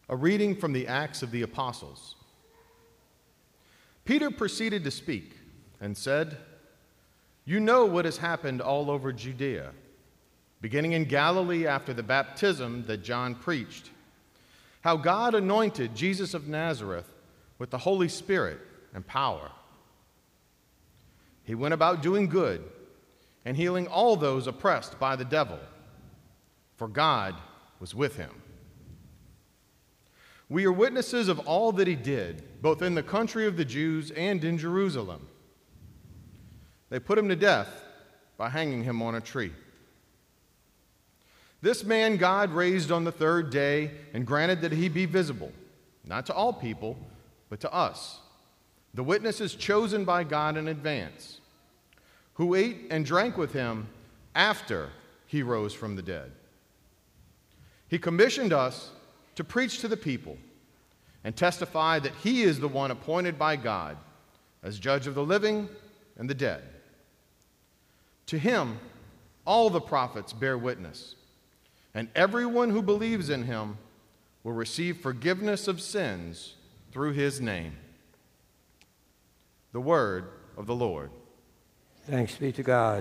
A reading from the Acts of the Apostles. Peter proceeded to speak and said, "You know what has happened all over Judea, beginning in Galilee after the baptism that John preached, how God anointed Jesus of Nazareth with the Holy Spirit and power. He went about doing good and healing all those oppressed by the devil, for God was with him. We are witnesses of all that he did, both in the country of the Jews and in Jerusalem. They put him to death by hanging him on a tree. This man God raised on the third day and granted that he be visible, not to all people, but to us, the witnesses chosen by God in advance, who ate and drank with him after he rose from the dead. He commissioned us to preach to the people and testify that he is the one appointed by God as judge of the living and the dead. To him, all the prophets bear witness, and everyone who believes in him will receive forgiveness of sins through his name." The word of the Lord. Thanks be to God.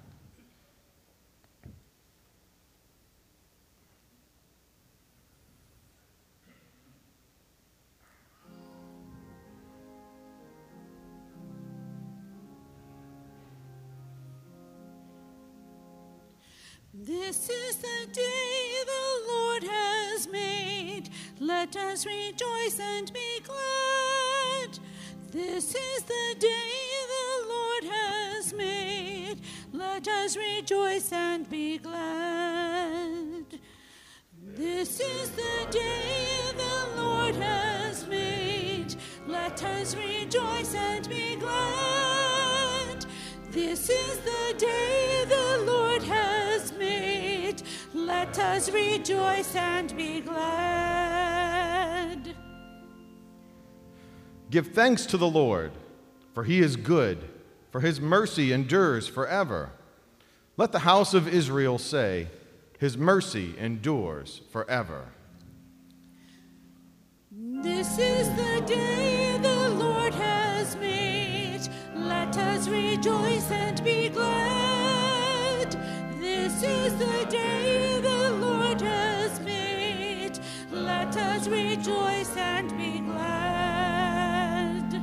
This is the day the Lord has made. Let us rejoice and be glad. This is the day the Lord has made. Let us rejoice and be glad. This is the day the Lord has made. Let us rejoice and be glad. This is the day the Lord has made. Let us rejoice and be glad. Give thanks to the Lord, for he is good, for his mercy endures forever. Let the house of Israel say, his mercy endures forever. This is the day the Lord has made. Let us rejoice and be glad. This is the day the Lord has made. Let us rejoice and be glad.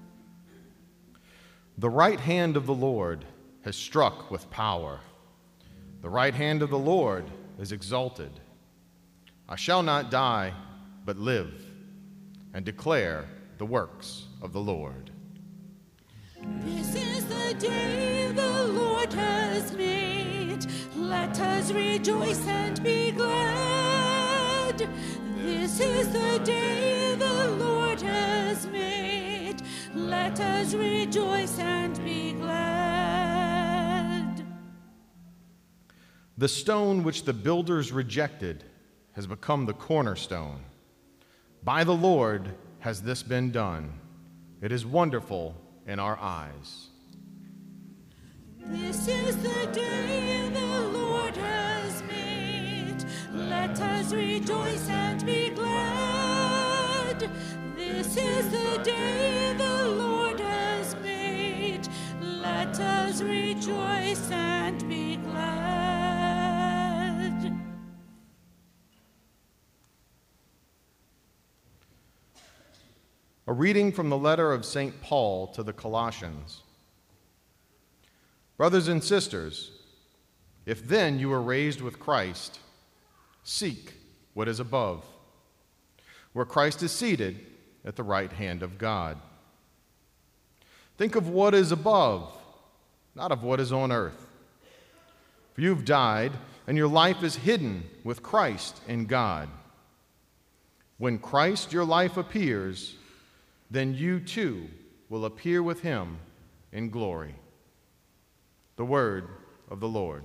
The right hand of the Lord has struck with power. The right hand of the Lord is exalted. I shall not die, but live, and declare the works of the Lord. This is the day the Lord has made. Let us rejoice and be glad. This is the day the Lord has made. Let us rejoice and be glad. The stone which the builders rejected has become the cornerstone. By the Lord has this been done. It is wonderful in our eyes. This is the day the Lord has made. Let us rejoice and be glad. This is the day the Lord has made. Let us rejoice and be glad. A reading from the letter of St. Paul to the Colossians. Brothers and sisters, if then you were raised with Christ, seek what is above, where Christ is seated at the right hand of God. Think of what is above, not of what is on earth. For you've died, and your life is hidden with Christ in God. When Christ, your life, appears, then you too will appear with him in glory. The word of the Lord.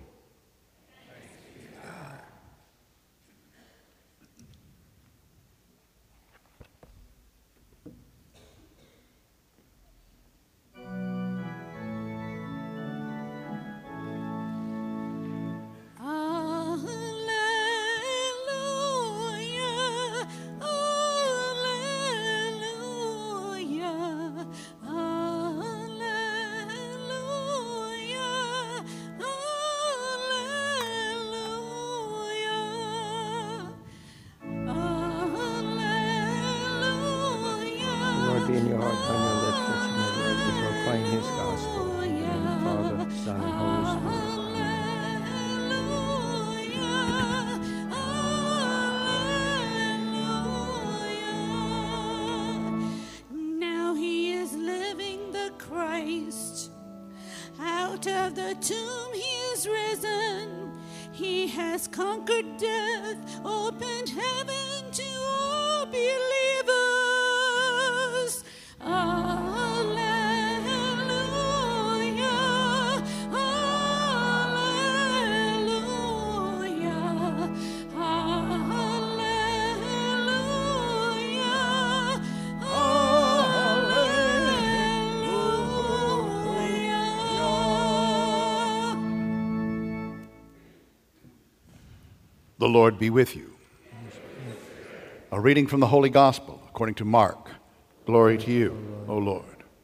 Alleluia, of the tomb he is risen. He has conquered death, opened heaven to all believers. Alleluia, alleluia, alleluia, alleluia. The Lord be with you. A reading from the Holy Gospel according to Mark. Glory to you, O Lord.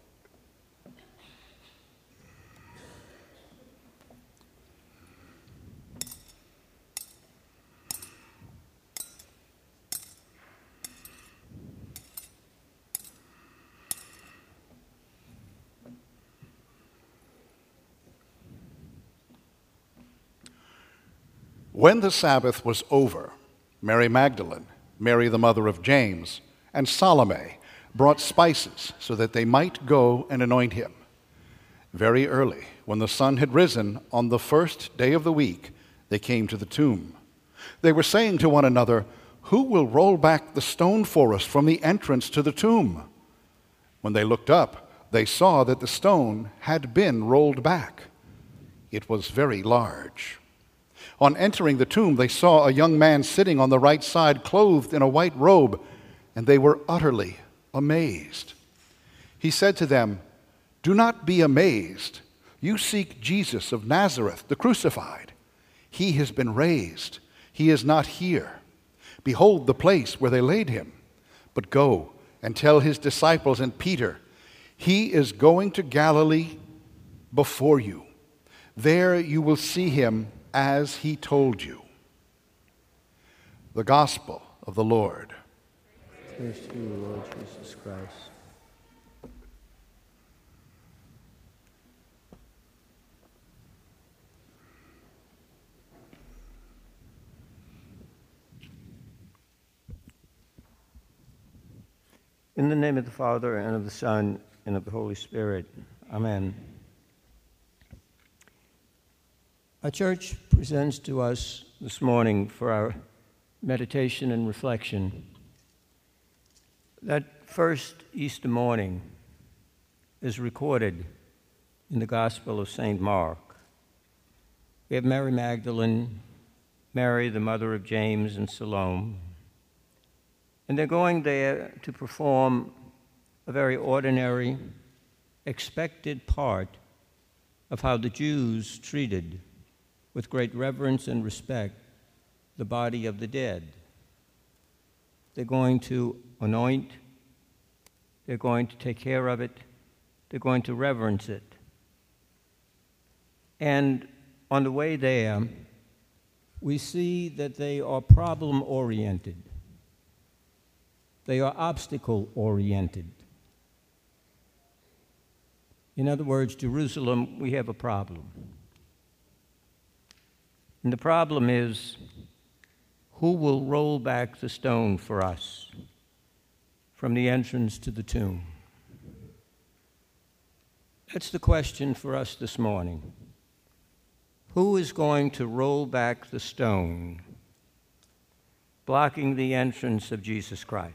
When the Sabbath was over, Mary Magdalene, Mary the mother of James, and Salome brought spices so that they might go and anoint him. Very early, when the sun had risen on the first day of the week, they came to the tomb. They were saying to one another, "Who will roll back the stone for us from the entrance to the tomb?" When they looked up, they saw that the stone had been rolled back. It was very large. On entering the tomb, they saw a young man sitting on the right side, clothed in a white robe, and they were utterly amazed. He said to them, "Do not be amazed. You seek Jesus of Nazareth, the crucified. He has been raised. He is not here. Behold the place where they laid him. But go and tell his disciples and Peter, he is going to Galilee before you. There you will see him as he told you." The Gospel of the Lord. Praise to you, Lord Jesus Christ. In the name of the Father, and of the Son, and of the Holy Spirit. Amen. Our church presents to us this morning for our meditation and reflection that first Easter morning is recorded in the Gospel of St. Mark. We have Mary Magdalene, Mary, the mother of James and Salome, and they're going there to perform a very ordinary, expected part of how the Jews treated, with great reverence and respect, the body of the dead. They're going to anoint, they're going to take care of it, they're going to reverence it. And on the way there, we see that they are problem-oriented. They are obstacle-oriented. In other words, Jerusalem, we have a problem. And the problem is, who will roll back the stone for us from the entrance to the tomb? That's the question for us this morning. Who is going to roll back the stone blocking the entrance of Jesus Christ?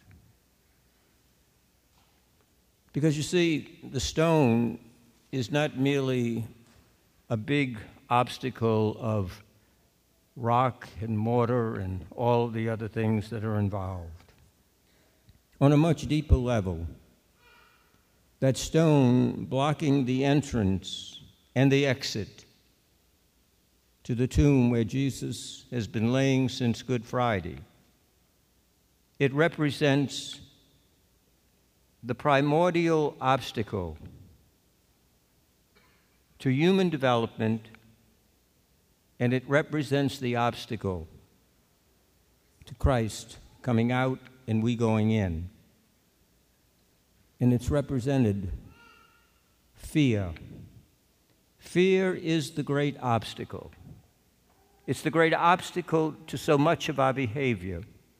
Because you see, the stone is not merely a big obstacle of rock and mortar and all the other things that are involved. On a much deeper level, that stone blocking the entrance and the exit to the tomb where Jesus has been laying since Good Friday, it represents the primordial obstacle to human development, and it represents the obstacle to Christ coming out and we going in. And it's represented fear. Fear is the great obstacle. It's the great obstacle to so much of our behavior.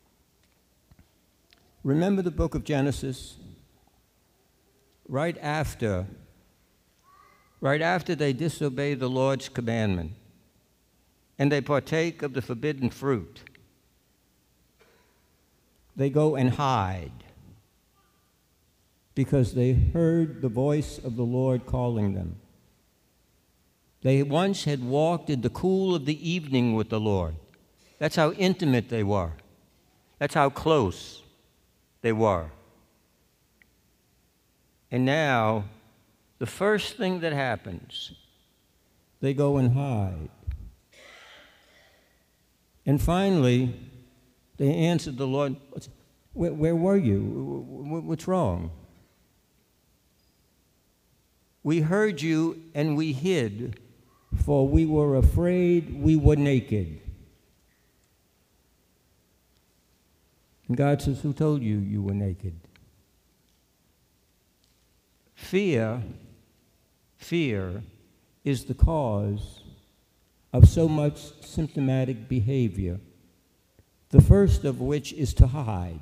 Remember the book of Genesis? Right after right after they disobey the Lord's commandment and they partake of the forbidden fruit, they go and hide because they heard the voice of the Lord calling them. They once had walked in the cool of the evening with the Lord. That's how intimate they were. That's how close they were. And now, the first thing that happens, they go and hide. And finally, they answered the Lord, where were you? What's wrong? We heard you and we hid, for we were afraid we were naked. And God says, who told you you were naked? Fear is the cause of so much symptomatic behavior, the first of which is to hide.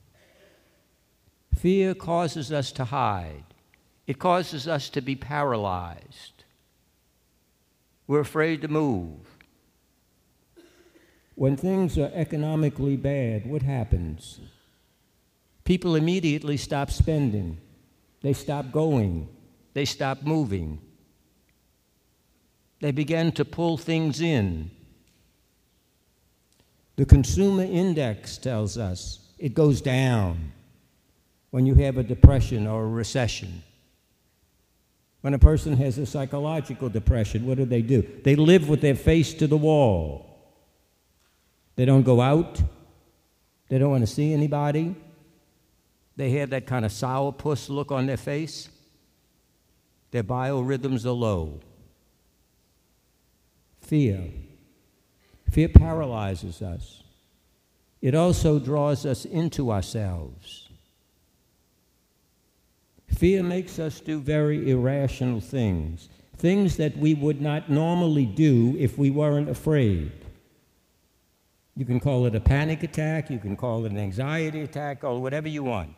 Fear causes us to hide. It causes us to be paralyzed. We're afraid to move. When things are economically bad, what happens? People immediately stop spending. They stop going. They stop moving. They begin to pull things in. The consumer index tells us it goes down when you have a depression or a recession. When a person has a psychological depression, what do? They live with their face to the wall. They don't go out. They don't want to see anybody. They have that kind of sourpuss look on their face. Their biorhythms are low. Fear paralyzes us. It also draws us into ourselves. Fear makes us do very irrational things, things that we would not normally do if we weren't afraid. You can call it a panic attack, you can call it an anxiety attack, or whatever you want.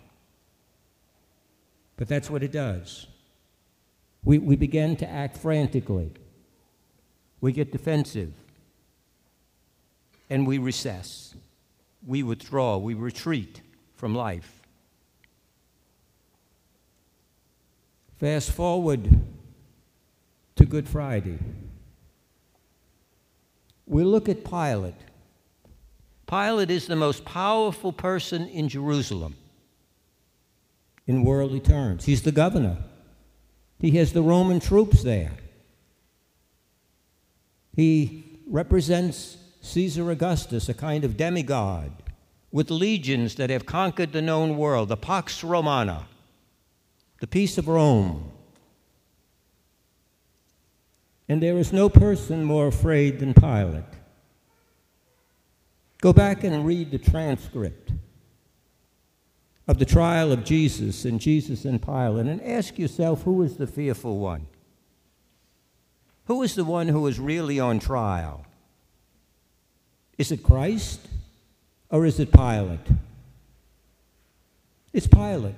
But that's what it does. We begin to act frantically. We get defensive. And we recess. We withdraw. We retreat from life. Fast forward to Good Friday. We look at Pilate. Pilate is the most powerful person in Jerusalem in worldly terms. He's the governor. He has the Roman troops there. He represents Caesar Augustus, a kind of demigod, with legions that have conquered the known world, the Pax Romana, the peace of Rome. And there is no person more afraid than Pilate. Go back and read the transcript of the trial of Jesus and Pilate and ask yourself, who is the fearful one? Who is the one who is really on trial? Is it Christ or is it Pilate? It's Pilate.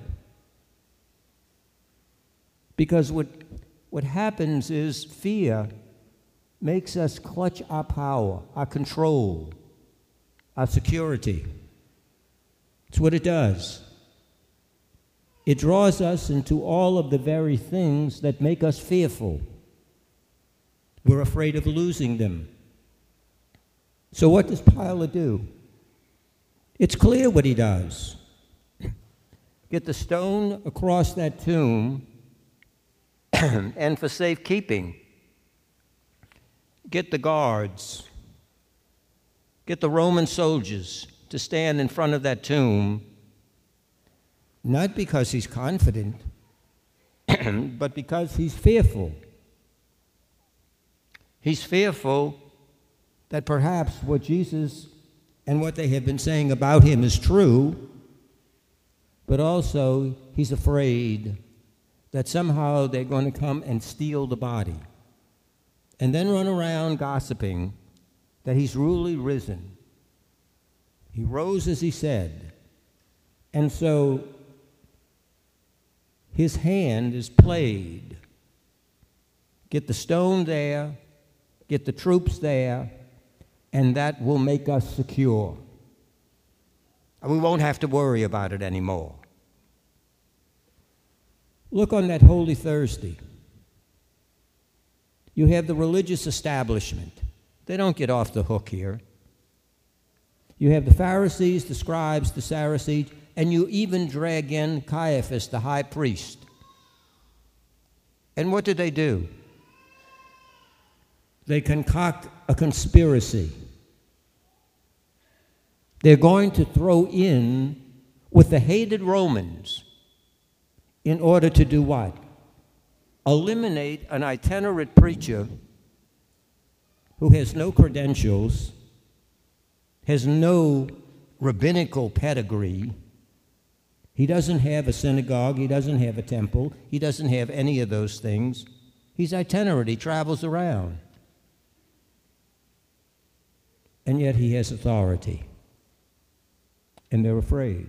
Because what happens is fear makes us clutch our power, our control, our security. It's what it does. It draws us into all of the very things that make us fearful. We're afraid of losing them. So what does Pilate do? It's clear what he does. Get the stone across that tomb, and for safekeeping, get the guards, get the Roman soldiers to stand in front of that tomb, not because he's confident, but because he's fearful. He's fearful that perhaps what Jesus and what they have been saying about him is true, but also he's afraid that somehow they're going to come and steal the body and then run around gossiping that he's really risen. He rose as he said. And so his hand is played Get the stone there, get the troops there, and that will make us secure. And we won't have to worry about it anymore. Look on that Holy Thursday. You have the religious establishment. They don't get off the hook here. You have the Pharisees, the scribes, the Sadducees, and you even drag in Caiaphas, the high priest. And what do? They concoct a conspiracy. They're going to throw in with the hated Romans in order to do what? Eliminate an itinerant preacher who has no credentials, has no rabbinical pedigree. He doesn't have a synagogue, he doesn't have a temple, he doesn't have any of those things. He's itinerant, he travels around. And yet he has authority. And they're afraid.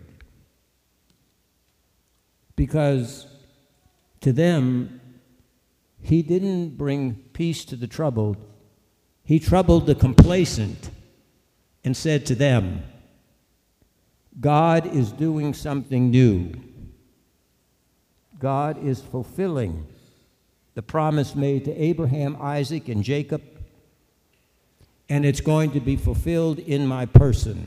Because to them, he didn't bring peace to the troubled. He troubled the complacent and said to them, God is doing something new. God is fulfilling the promise made to Abraham, Isaac, and Jacob, and it's going to be fulfilled in my person.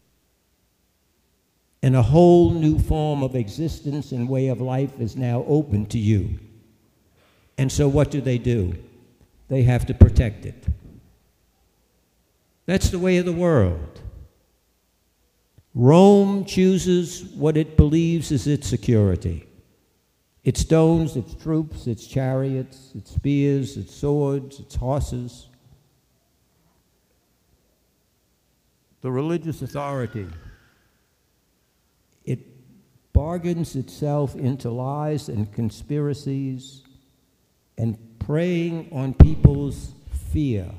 And a whole new form of existence and way of life is now open to you. And so what do? They have to protect it. That's the way of the world. Rome chooses what it believes is its security. Its stones, its troops, its chariots, its spears, its swords, its horses. The religious authority, it bargains itself into lies and conspiracies and preying on people's fear.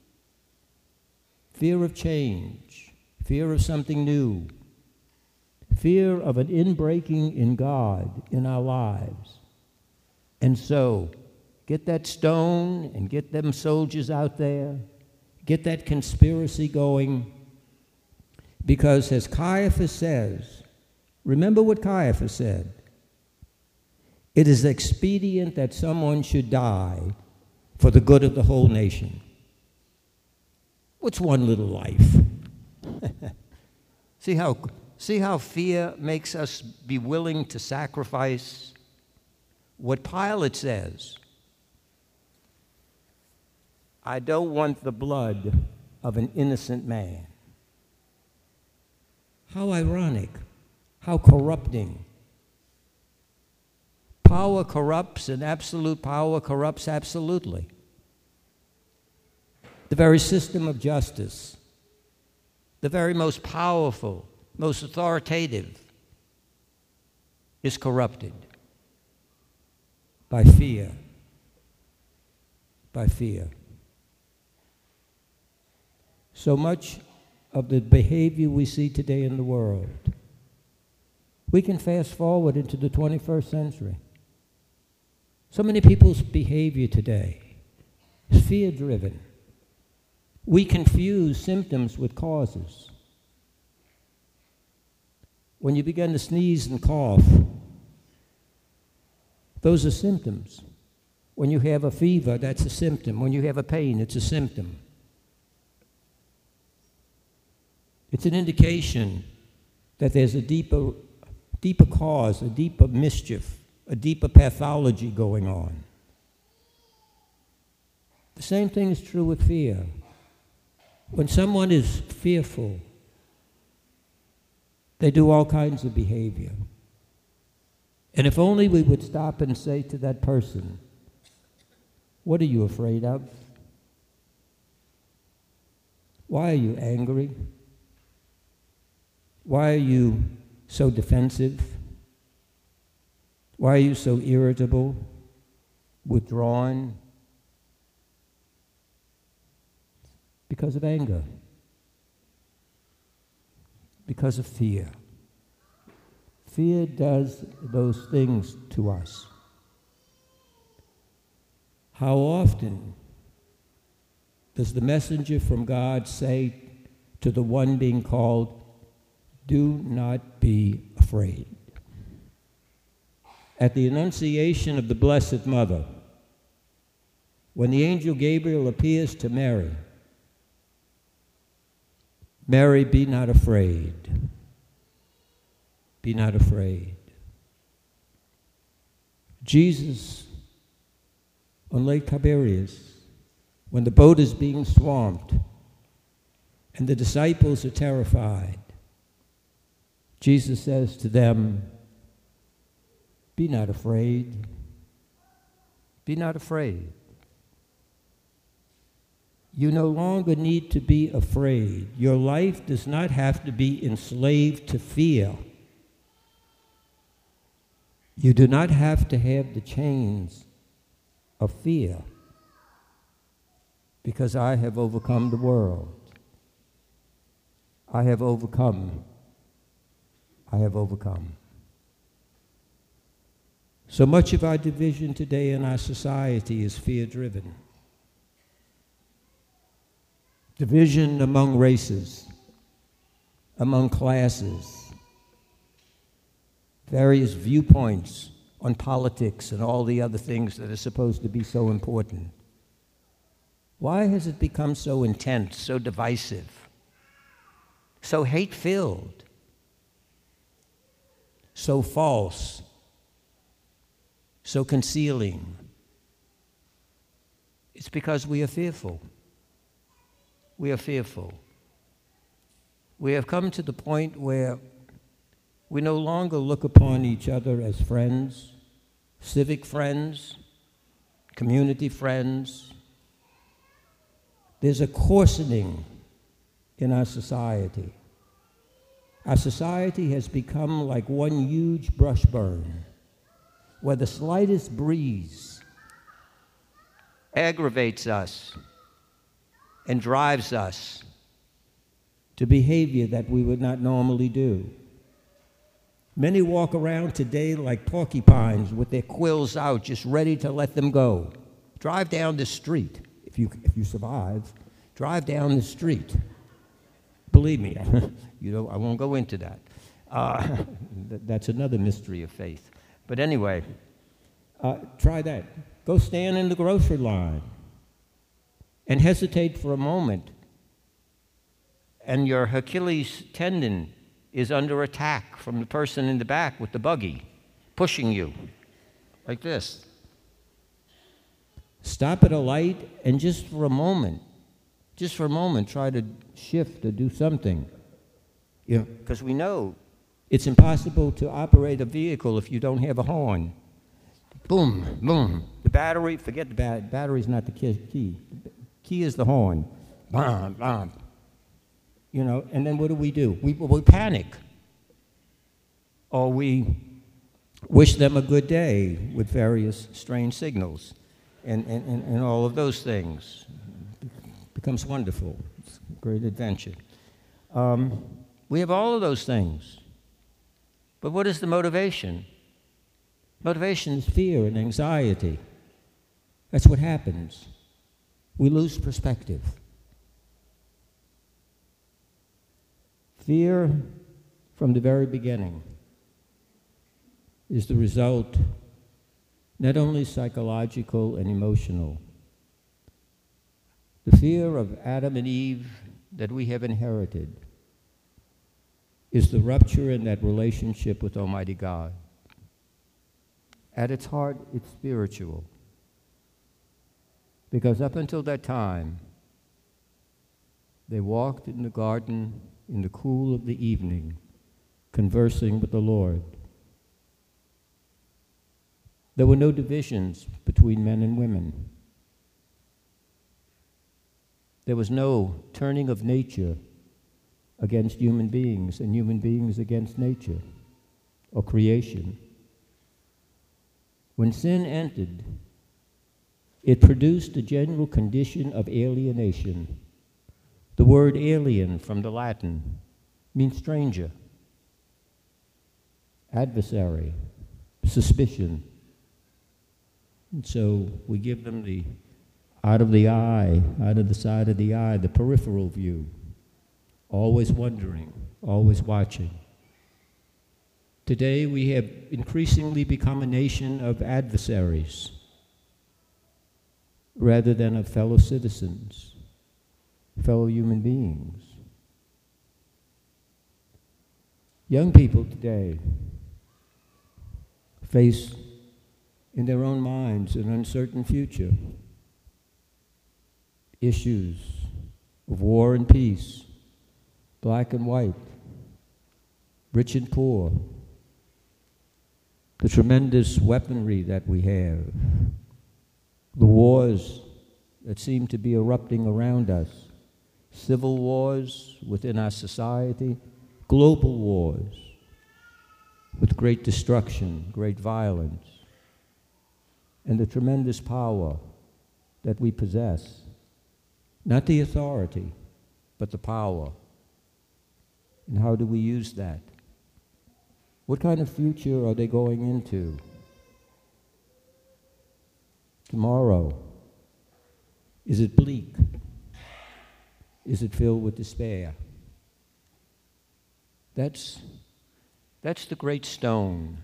Fear of change, fear of something new, fear of an inbreaking in God in our lives. And so, get that stone and get them soldiers out there, get that conspiracy going, because as Caiaphas says, remember what Caiaphas said, it is expedient that someone should die for the good of the whole nation. What's one little life? See how fear makes us be willing to sacrifice what Pilate says. I don't want the blood of an innocent man. How ironic, how corrupting. Power corrupts, and absolute power corrupts absolutely. The very system of justice, the very most powerful, most authoritative, is corrupted by fear. By fear. So much of the behavior we see today in the world, we can fast forward into the 21st century. So many people's behavior today is fear-driven. We confuse symptoms with causes. When you begin to sneeze and cough, those are symptoms. When you have a fever, that's a symptom. When you have a pain, it's a symptom. It's an indication that there's a deeper cause, a deeper mischief, a deeper pathology going on. The same thing is true with fear. When someone is fearful, they do all kinds of behavior. And if only we would stop and say to that person, what are you afraid of? Why are you angry? Why are you so defensive? Why are you so irritable, withdrawn? Because of anger. Because of fear. Fear does those things to us. How often does the messenger from God say to the one being called, "Do not be afraid"? At the Annunciation of the Blessed Mother, when the angel Gabriel appears to Mary, "Mary, be not afraid. Be not afraid." Jesus, on Lake Tiberias, when the boat is being swamped and the disciples are terrified, Jesus says to them, "Be not afraid. Be not afraid." You no longer need to be afraid. Your life does not have to be enslaved to fear. You do not have to have the chains of fear, because I have overcome the world. I have overcome. I have overcome. So much of our division today in our society is fear-driven. Division among races, among classes, various viewpoints on politics and all the other things that are supposed to be so important. Why has it become so intense, so divisive, so hate-filled, so false, so concealing? It's because we are fearful. We are fearful. We have come to the point where we no longer look upon each other as friends, civic friends, community friends. There's a coarsening in our society. Our society has become like one huge brush burn, where the slightest breeze aggravates us and drives us to behavior that we would not normally do. Many walk around today like porcupines with their quills out, just ready to let them go. Drive down the street, if you survive, drive down the street. Believe me, I won't go into that. That's another mystery of faith. But anyway, try that. Go stand in the grocery line and hesitate for a moment, and your Achilles tendon is under attack from the person in the back with the buggy, pushing you, like this. Stop at a light and just for a moment, try to shift or do something. Because we know it's impossible to operate a vehicle if you don't have a horn. Boom, boom. The battery, forget the battery's not the key. The key is the horn. Bam, bam. And then what do? We panic. Or we wish them a good day with various strange signals and all of those things. It becomes wonderful. It's a great adventure. We have all of those things. But what is the motivation? Motivation is fear and anxiety. That's what happens. We lose perspective. Fear, from the very beginning, is the result not only psychological and emotional. The fear of Adam and Eve that we have inherited is the rupture in that relationship with Almighty God. At its heart, it's spiritual. Because up until that time, they walked in the garden in the cool of the evening, conversing with the Lord. There were no divisions between men and women. There was no turning of nature against human beings and human beings against nature or creation. When sin entered, it produced a general condition of alienation. The word alien from the Latin means stranger, adversary, suspicion. And so we give them the out of the eye, out of the side of the eye, the peripheral view, always wondering, always watching. Today we have increasingly become a nation of adversaries rather than of fellow citizens, fellow human beings. Young people today face in their own minds an uncertain future. Issues of war and peace, black and white, rich and poor, the tremendous weaponry that we have, the wars that seem to be erupting around us, civil wars within our society, global wars with great destruction, great violence, and the tremendous power that we possess. Not the authority, but the power. And how do we use that? What kind of future are they going into? Tomorrow, is it bleak? Is it filled with despair? That's the great stone.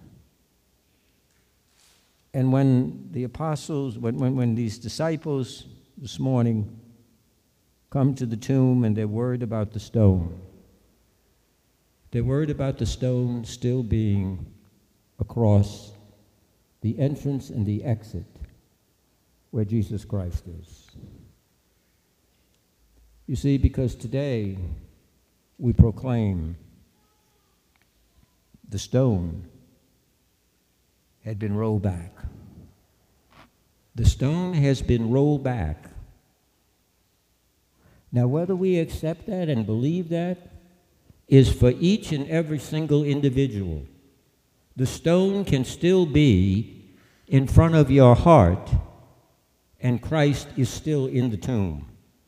And when the apostles, when these disciples this morning come to the tomb and they're worried about the stone, they're worried about the stone still being across the entrance and the exit where Jesus Christ is. You see, because today we proclaim the stone had been rolled back. The stone has been rolled back. Now, whether we accept that and believe that is for each and every single individual. The stone can still be in front of your heart, and Christ is still in the tomb.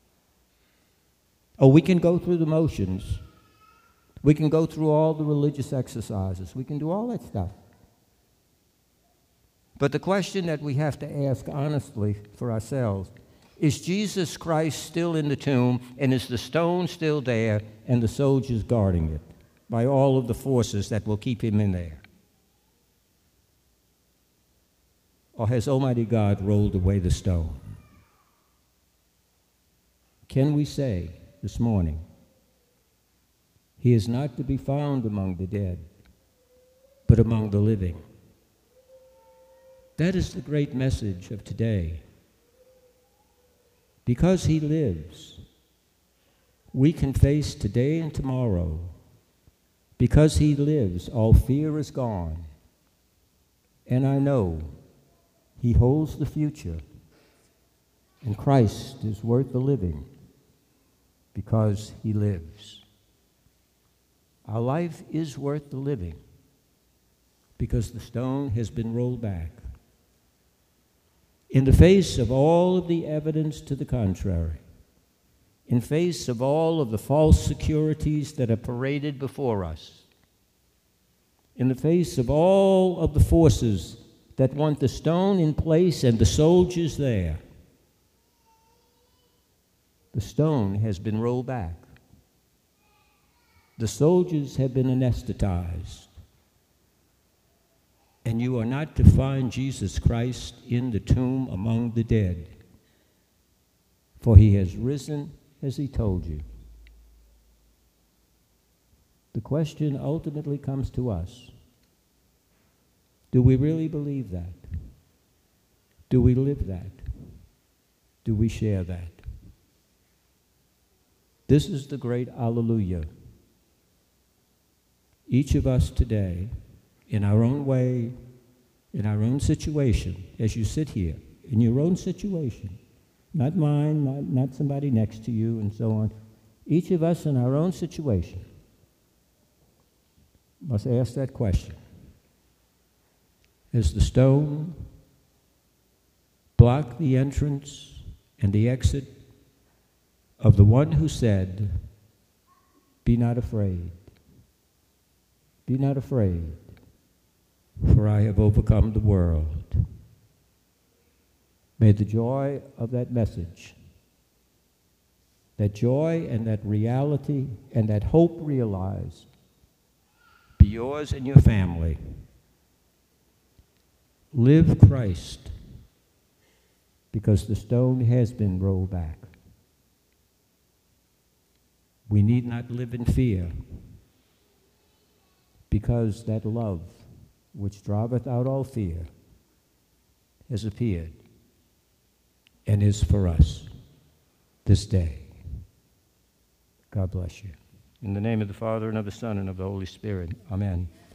Oh, we can go through the motions. We can go through all the religious exercises. We can do all that stuff. But the question that we have to ask honestly for ourselves, is Jesus Christ still in the tomb, and is the stone still there, and the soldiers guarding it by all of the forces that will keep him in there? Or has Almighty God rolled away the stone? Can we say this morning, he is not to be found among the dead, but among the living? That is the great message of today. Because he lives, we can face today and tomorrow. Because he lives, all fear is gone. And I know he holds the future. And Christ is worth the living because he lives. Our life is worth the living because the stone has been rolled back. In the face of all of the evidence to the contrary, in face of all of the false securities that are paraded before us, in the face of all of the forces that want the stone in place and the soldiers there, the stone has been rolled back. The soldiers have been anesthetized. And you are not to find Jesus Christ in the tomb among the dead, for he has risen as he told you. The question ultimately comes to us. Do we really believe that? Do we live that? Do we share that? This is the great Alleluia. Each of us today, in our own way, in our own situation, as you sit here, in your own situation, not mine, not somebody next to you, and so on. Each of us in our own situation must ask that question. Has the stone blocked the entrance and the exit of the one who said, "Be not afraid. Be not afraid, for I have overcome the world." May the joy of that message, that joy and that reality and that hope realized, be yours and your family. Live Christ, because the stone has been rolled back. We need not live in fear, because that love which driveth out all fear has appeared and is for us this day. God bless you. In the name of the Father, and of the Son, and of the Holy Spirit. Amen.